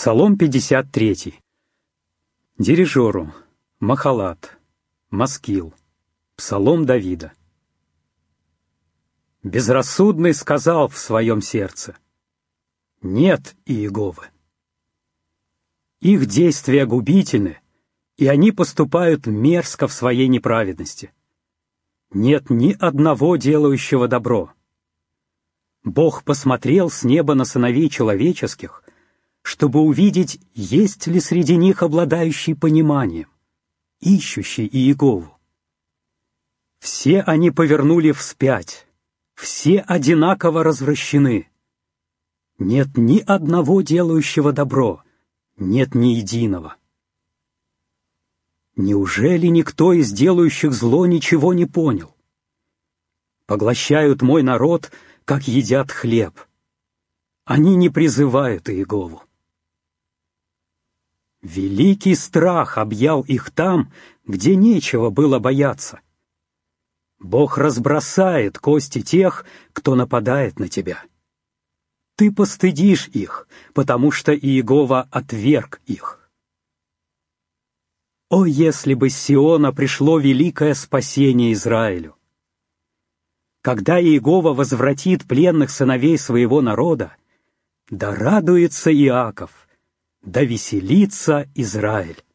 Псалом 53. Дирижеру, Махалат, Маскил. Псалом Давида. Безрассудный сказал в своем сердце: нет Иеговы. Их действия губительны, и они поступают мерзко в своей неправедности. Нет ни одного делающего добро. Бог посмотрел с неба на сыновей человеческих, чтобы увидеть, есть ли среди них обладающий пониманием, ищущий Иегову. Все они повернули вспять, все одинаково развращены. Нет ни одного делающего добро, нет ни единого. Неужели никто из делающих зло ничего не понял? Поглощают мой народ, как едят хлеб. Они не призывают Иегову. Великий страх объял их там, где нечего было бояться. Бог разбросает кости тех, кто нападает на тебя. Ты постыдишь их, потому что Иегова отверг их. О, если бы с Сиона пришло великое спасение Израилю! Когда Иегова возвратит пленных сыновей своего народа, да радуется Иаков, да веселится Израиль.